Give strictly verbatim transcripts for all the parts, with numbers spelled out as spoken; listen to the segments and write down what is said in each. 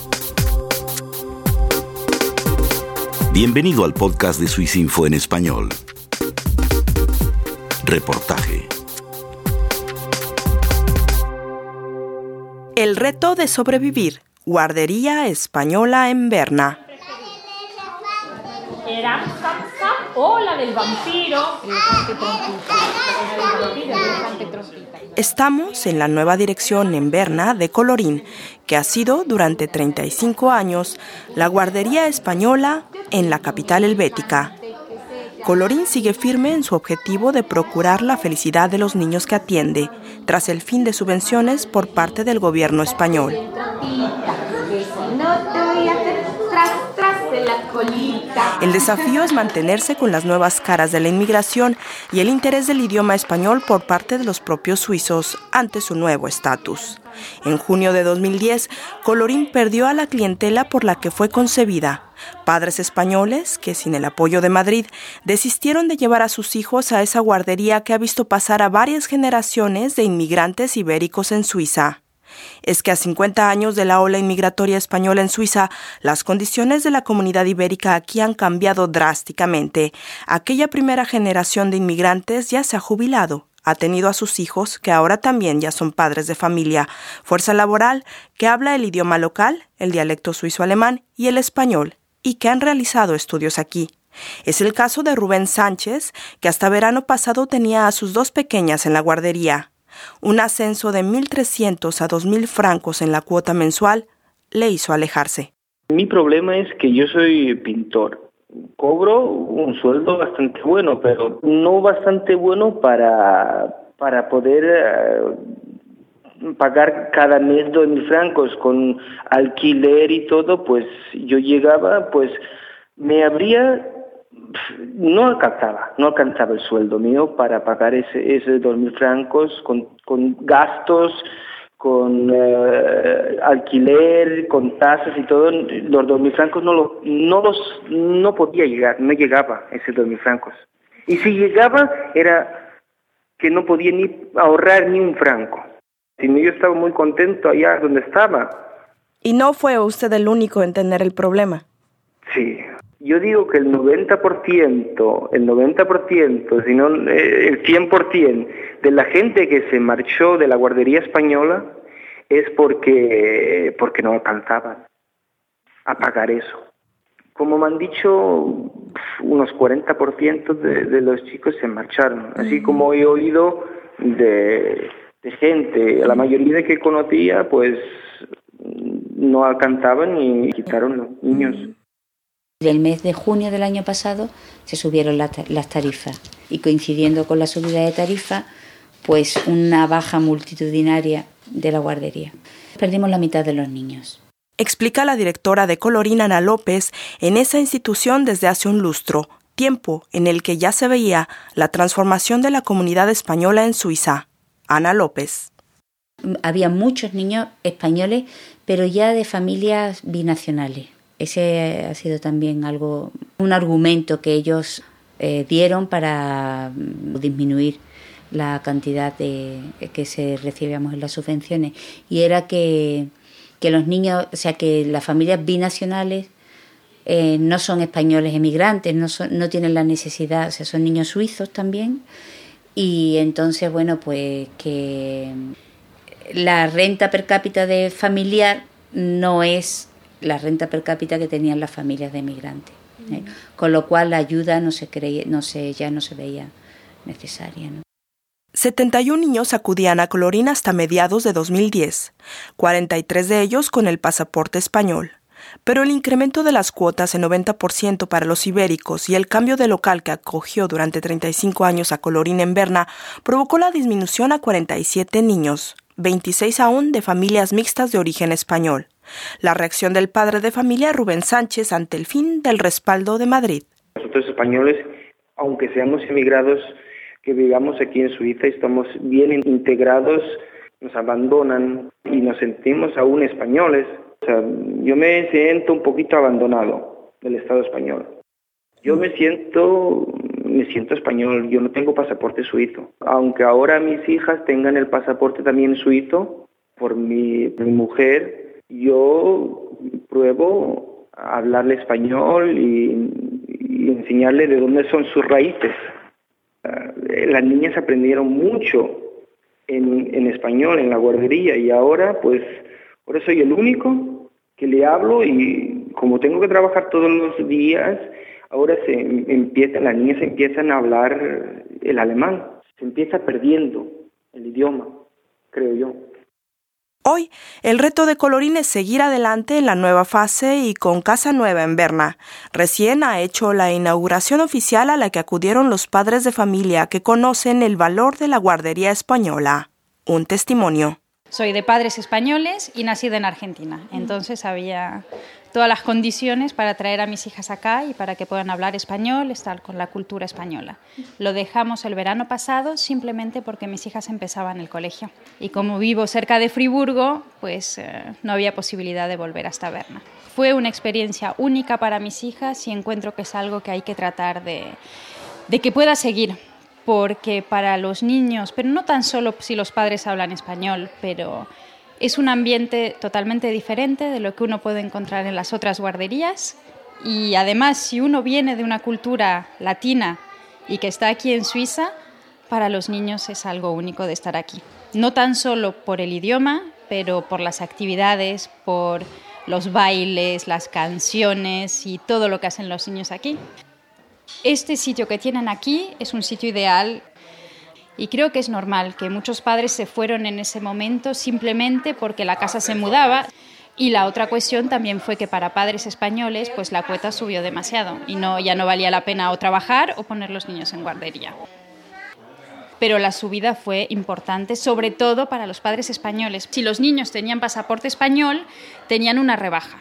Bienvenido al podcast de Suicinfo en español. Reportaje. El reto de sobrevivir. Guardería española en Berna. Era Sansa o la del vampiro. Estamos en la nueva dirección en Berna de Colorín, que ha sido durante treinta y cinco años la guardería española en la capital helvética. Colorín sigue firme en su objetivo de procurar la felicidad de los niños que atiende, tras el fin de subvenciones por parte del gobierno español. El desafío es mantenerse con las nuevas caras de la inmigración y el interés del idioma español por parte de los propios suizos ante su nuevo estatus. En junio de dos mil diez, Colorín perdió a la clientela por la que fue concebida. Padres españoles que, sin el apoyo de Madrid, desistieron de llevar a sus hijos a esa guardería que ha visto pasar a varias generaciones de inmigrantes ibéricos en Suiza. Es que a cincuenta años de la ola inmigratoria española en Suiza, las condiciones de la comunidad ibérica aquí han cambiado drásticamente. Aquella primera generación de inmigrantes ya se ha jubilado, ha tenido a sus hijos, que ahora también ya son padres de familia, fuerza laboral que habla el idioma local, el dialecto suizo-alemán y el español, y que han realizado estudios aquí. Es el caso de Rubén Sánchez, que hasta verano pasado tenía a sus dos pequeñas en la guardería. Un ascenso de mil trescientos a dos mil francos en la cuota mensual le hizo alejarse. Mi problema es que yo soy pintor. Cobro un sueldo bastante bueno, pero no bastante bueno para, para poder uh, pagar cada mes dos mil francos con alquiler y todo. Pues yo llegaba, pues me habría... No alcanzaba, no alcanzaba el sueldo mío para pagar ese, ese dos mil francos con, con gastos, con eh, alquiler, con tasas y todo. Los dos mil francos no, lo, no los no podía llegar, no llegaba ese dos mil francos. Y si llegaba era que no podía ni ahorrar ni un franco. Si no, yo estaba muy contento allá donde estaba. ¿Y no fue usted el único en tener el problema? Sí. Yo digo que el noventa por ciento, el noventa por ciento, si no el cien por ciento de la gente que se marchó de la guardería española es porque, porque no alcanzaban a pagar eso. Como me han dicho, unos cuarenta por ciento de, de los chicos se marcharon. Así como he oído de, de gente, la mayoría de que conocía, pues no alcanzaban y quitaron los niños. El mes de junio del año pasado se subieron las tarifas y coincidiendo con la subida de tarifas, pues una baja multitudinaria de la guardería. Perdimos la mitad de los niños. Explica la directora de Colorín, Ana López, en esa institución desde hace un lustro, tiempo en el que ya se veía la transformación de la comunidad española en Suiza. Ana López. Había muchos niños españoles, pero ya de familias binacionales. Ese ha sido también algo, un argumento que ellos eh, dieron para disminuir la cantidad de, que se recibíamos en las subvenciones. Y era que, que los niños, o sea, que las familias binacionales eh, no son españoles emigrantes, no, son, no tienen la necesidad, o sea, son niños suizos también. Y entonces, bueno, pues que la renta per cápita de familiar no es la renta per cápita que tenían las familias de emigrantes, ¿eh? Con lo cual la ayuda no se creía, no se, ya no se veía necesaria, ¿no? setenta y un niños acudían a Colorín hasta mediados de dos mil diez, cuarenta y tres de ellos con el pasaporte español. Pero el incremento de las cuotas en noventa por ciento para los ibéricos y el cambio de local que acogió durante treinta y cinco años a Colorín en Berna provocó la disminución a cuarenta y siete niños, veintiséis aún de familias mixtas de origen español. La reacción del padre de familia Rubén Sánchez ante el fin del respaldo de Madrid. Nosotros españoles, aunque seamos emigrados, que vivamos aquí en Suiza y estamos bien integrados, nos abandonan y nos sentimos aún españoles. O sea, yo me siento un poquito abandonado del Estado español. Yo me siento, me siento español, yo no tengo pasaporte suizo. Aunque ahora mis hijas tengan el pasaporte también suizo, por mi, mi mujer, yo único hablarle español y, y enseñarle de dónde son sus raíces. Uh, las niñas aprendieron mucho en, en español en la guardería y ahora pues ahora soy el único que le hablo y como tengo que trabajar todos los días, ahora se empiezan, las niñas empiezan a hablar el alemán, se empieza perdiendo el idioma, creo yo. Hoy, el reto de Colorín es seguir adelante en la nueva fase y con casa nueva en Berna. Recién ha hecho la inauguración oficial a la que acudieron los padres de familia que conocen el valor de la guardería española. Un testimonio. Soy de padres españoles y nacida en Argentina, entonces había todas las condiciones para traer a mis hijas acá y para que puedan hablar español, estar con la cultura española. Lo dejamos el verano pasado simplemente porque mis hijas empezaban el colegio y como vivo cerca de Friburgo, pues eh, no había posibilidad de volver hasta Berna. Fue una experiencia única para mis hijas y encuentro que es algo que hay que tratar de, de que pueda seguir. Porque para los niños, pero no tan solo si los padres hablan español, pero es un ambiente totalmente diferente de lo que uno puede encontrar en las otras guarderías y además si uno viene de una cultura latina y que está aquí en Suiza, para los niños es algo único de estar aquí. No tan solo por el idioma, pero por las actividades, por los bailes, las canciones y todo lo que hacen los niños aquí. Este sitio que tienen aquí es un sitio ideal y creo que es normal que muchos padres se fueron en ese momento simplemente porque la casa se mudaba y la otra cuestión también fue que para padres españoles pues la cuota subió demasiado y no, ya no valía la pena o trabajar o poner los niños en guardería. Pero la subida fue importante, sobre todo para los padres españoles. Si los niños tenían pasaporte español, tenían una rebaja.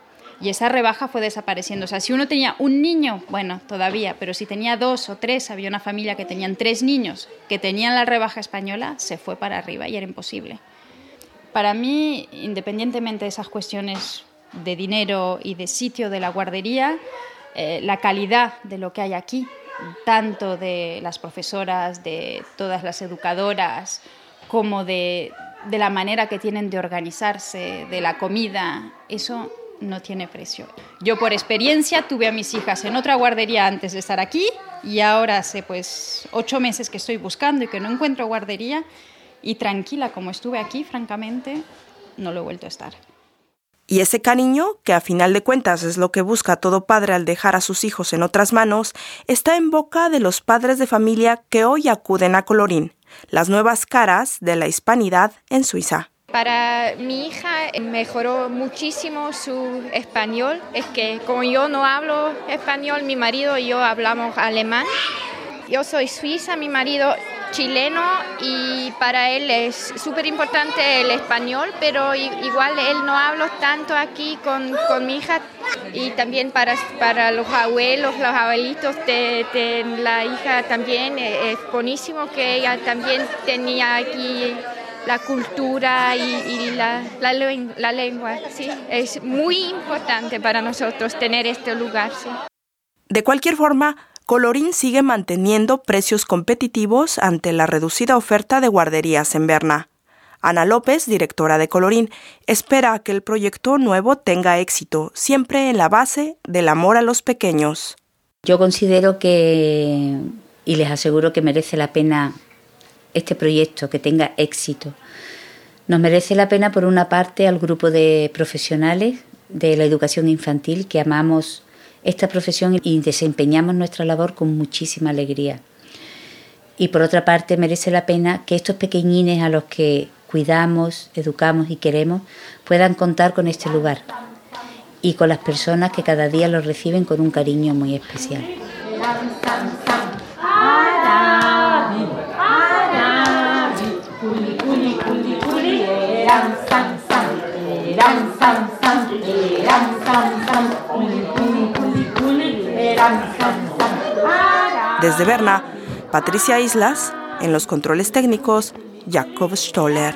Y esa rebaja fue desapareciendo. O sea, si uno tenía un niño, bueno, todavía, pero si tenía dos o tres, había una familia que tenían tres niños que tenían la rebaja española, se fue para arriba y era imposible. Para mí, independientemente de esas cuestiones de dinero y de sitio de la guardería, eh, la calidad de lo que hay aquí, tanto de las profesoras, de todas las educadoras, como de, de la manera que tienen de organizarse, de la comida, eso no tiene precio. Yo por experiencia tuve a mis hijas en otra guardería antes de estar aquí y ahora hace pues ocho meses que estoy buscando y que no encuentro guardería y tranquila como estuve aquí, francamente, no lo he vuelto a estar. Y ese cariño, que a final de cuentas es lo que busca todo padre al dejar a sus hijos en otras manos, está en boca de los padres de familia que hoy acuden a Colorín, las nuevas caras de la hispanidad en Suiza. Para mi hija mejoró muchísimo su español. Es que como yo no hablo español, mi marido y yo hablamos alemán. Yo soy suiza, mi marido chileno y para él es súper importante el español, pero igual él no habla tanto aquí con, con mi hija. Y también para, para los abuelos, los abuelitos de, de la hija también es buenísimo que ella también tenía aquí la cultura y, y la, la, la lengua, sí, es muy importante para nosotros tener este lugar, sí. De cualquier forma, Colorín sigue manteniendo precios competitivos ante la reducida oferta de guarderías en Berna. Ana López, directora de Colorín, espera que el proyecto nuevo tenga éxito, siempre en la base del amor a los pequeños. Yo considero que, y les aseguro que merece la pena este proyecto, que tenga éxito. Nos merece la pena, por una parte, al grupo de profesionales de la educación infantil que amamos esta profesión y desempeñamos nuestra labor con muchísima alegría. Y por otra parte, merece la pena que estos pequeñines a los que cuidamos, educamos y queremos puedan contar con este lugar y con las personas que cada día los reciben con un cariño muy especial. Desde Berna, Patricia Islas, en los controles técnicos, Jakob Stoller.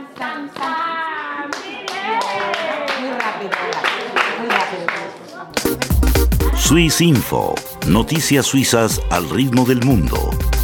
Swiss Info, noticias suizas al ritmo del mundo.